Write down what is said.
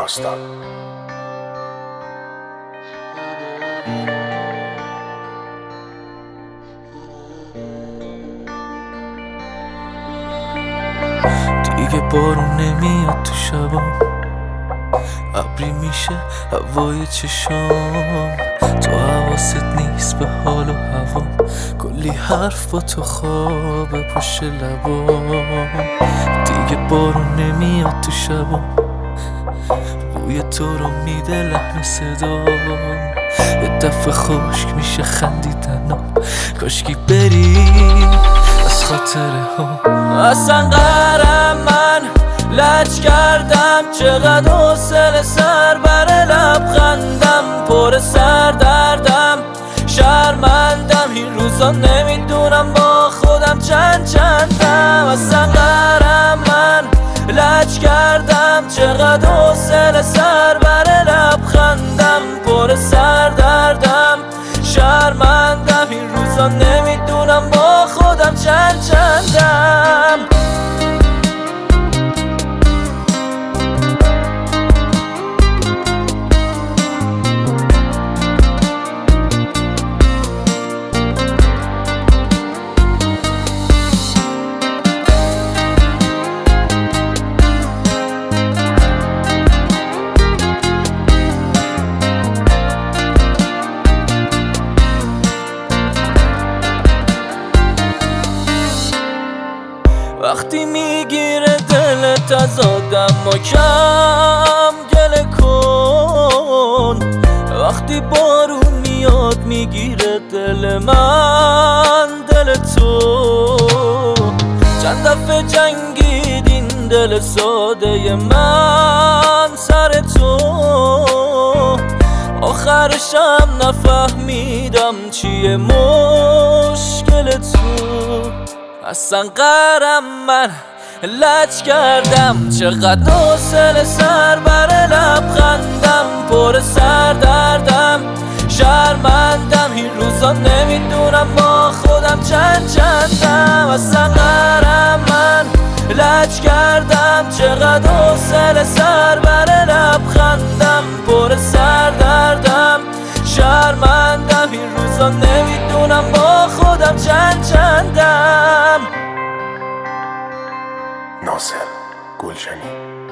داستان. دیگه بارون نمیاد تو شبا، ابری میشه هوای چشام، تو حواست نیست به حال و هوا، کلی حرف با تو خوابه پشت لبام. دیگه بارون نمیاد تو شبا، بوی تو رو میده لحن صدام، یه دفعه خشک میشه خندیدنم، کاشکی بری از خاطره ها. اصلا قهرم من لج کردم، چقدر حوصله سر بر لبخندم، پر سر دردم شرمندم، این روزا نمیدونم با خودم چندم. اصلا قهرم من لج کردم، چقدر حوصله سر بر لبخندم، پر سر دردم شرمندم، این روزا نمیدونم با خودم چندم. وقتی میگیره دلت از آدم و کم گله کن، وقتی بارون میاد میگیره دل من دل تو، چند دفعه جنگیدین دل ساده من سر تو، آخرشم نفهمیدم چیه مشکل تو. اصلا قهرم من لج کردم، چقدر حوصله سر بر لبخندم، پر سر دردم شرمندم، این روزا نمیدونم با خودم چندم. اصلا قهرم من لج کردم، چقدر حوصله سر بر لبخندم، پر سر دردم شرمندم، این روزا نمیدونم با خودم چندم. ناصر گلشنی.